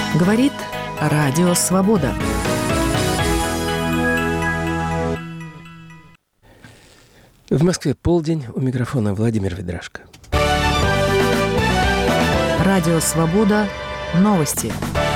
Говорит Радио Свобода. В Москве полдень. У микрофона Владимир Ведрашко. Радио Свобода. Новости.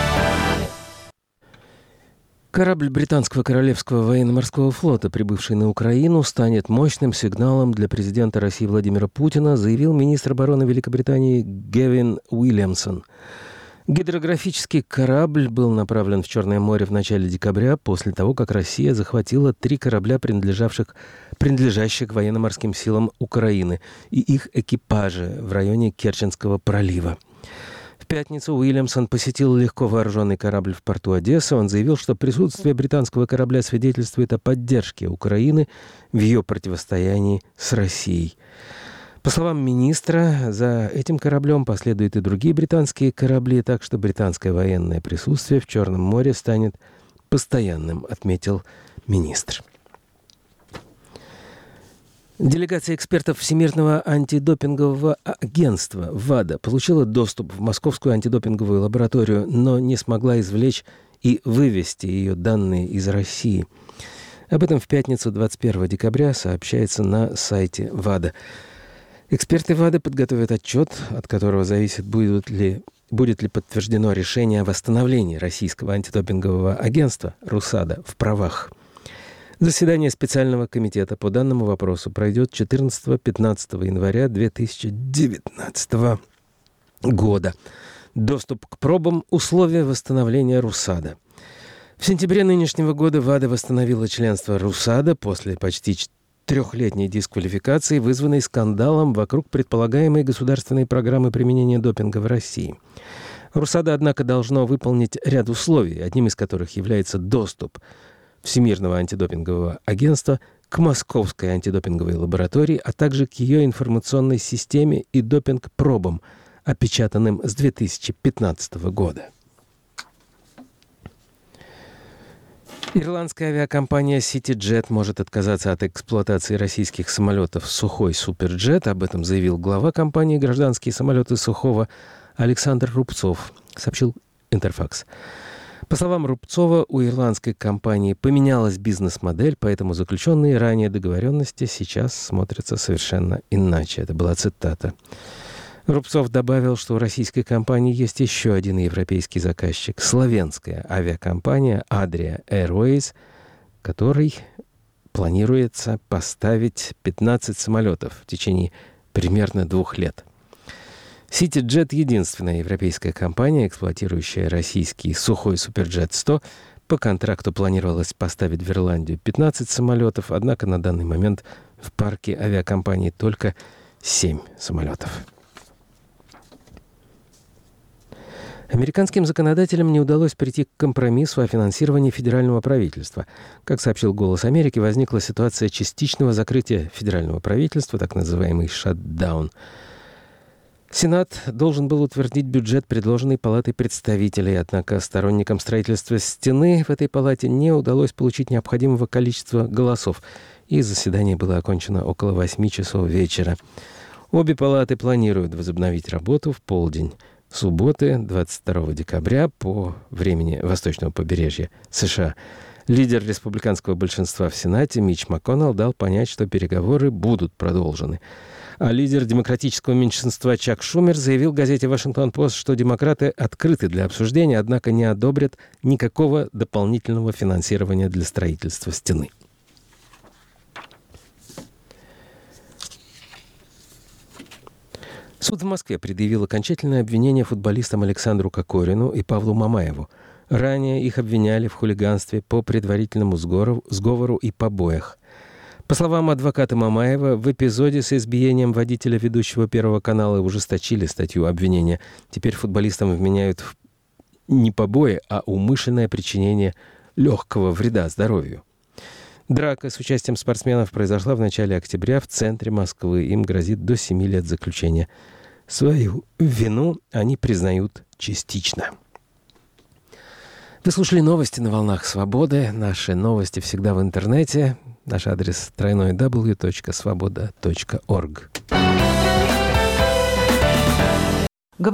Корабль британского Королевского военно-морского флота, прибывший на Украину, станет мощным сигналом для президента России Владимира Путина, заявил министр обороны Великобритании Гэвин Уильямсон. Гидрографический корабль был направлен в Черное море в начале декабря, после того, как Россия захватила 3 корабля, принадлежащих военно-морским силам Украины, и их экипажи в районе Керченского пролива. В пятницу Уильямсон посетил легко вооруженный корабль в порту Одессы. Он заявил, что присутствие британского корабля свидетельствует о поддержке Украины в ее противостоянии с Россией. По словам министра, за этим кораблем последуют и другие британские корабли, так что британское военное присутствие в Черном море станет постоянным, отметил министр. Делегация экспертов Всемирного антидопингового агентства ВАДА получила доступ в Московскую антидопинговую лабораторию, но не смогла извлечь и вывести ее данные из России. Об этом в пятницу 21 декабря сообщается на сайте ВАДА. Эксперты ВАДА подготовят отчет, от которого зависит, будет ли подтверждено решение о восстановлении российского антидопингового агентства «Русада» в правах. Заседание специального комитета по данному вопросу пройдет 14-15 января 2019 года. Доступ к пробам – условия восстановления «Русада». В сентябре нынешнего года ВАДА восстановила членство «Русада» после почти 3-летней дисквалификации, вызванной скандалом вокруг предполагаемой государственной программы применения допинга в России. «Русада», однако, должно выполнить ряд условий, одним из которых является доступ Всемирного антидопингового агентства к Московской антидопинговой лаборатории, а также к ее информационной системе и допинг-пробам, опечатанным с 2015 года. Ирландская авиакомпания CityJet может отказаться от эксплуатации российских самолетов «Сухой Суперджет». Об этом заявил глава компании «Гражданские самолеты Сухого» Александр Рубцов, сообщил Интерфакс. По словам Рубцова, у ирландской компании поменялась бизнес-модель, поэтому заключенные ранее договоренности сейчас смотрятся совершенно иначе. Это была цитата. Рубцов добавил, что у российской компании есть еще один европейский заказчик – словенская авиакомпания Adria Airways, которой планируется поставить 15 самолетов в течение примерно 2 лет. CityJet – единственная европейская компания, эксплуатирующая российский Сухой Суперджет-100. По контракту планировалось поставить в Ирландию 15 самолетов, однако на данный момент в парке авиакомпании только 7 самолетов. Американским законодателям не удалось прийти к компромиссу о финансировании федерального правительства. Как сообщил «Голос Америки», возникла ситуация частичного закрытия федерального правительства, так называемый шатдаун. Сенат должен был утвердить бюджет, предложенный Палатой представителей, однако сторонникам строительства стены в этой палате не удалось получить необходимого количества голосов, и заседание было окончено около 8 часов вечера. Обе палаты планируют возобновить работу в полдень субботы, 22 декабря, по времени восточного побережья США. Лидер республиканского большинства в Сенате Митч МакКоннелл дал понять, что переговоры будут продолжены. А лидер демократического меньшинства Чак Шумер заявил газете «Вашингтон-Пост», что демократы открыты для обсуждения, однако не одобрят никакого дополнительного финансирования для строительства стены. Суд в Москве предъявил окончательное обвинение футболистам Александру Кокорину и Павлу Мамаеву. Ранее их обвиняли в хулиганстве по предварительному сговору и побоях. По словам адвоката Мамаева, в эпизоде с избиением водителя ведущего Первого канала ужесточили статью обвинения. Теперь футболистам вменяют не побои, а умышленное причинение легкого вреда здоровью. Драка с участием спортсменов произошла в начале октября в центре Москвы. Им грозит до 7 лет заключения. Свою вину они признают частично. Вы слушали новости на волнах Свободы. Наши новости всегда в интернете. Наш адрес www.svoboda.org.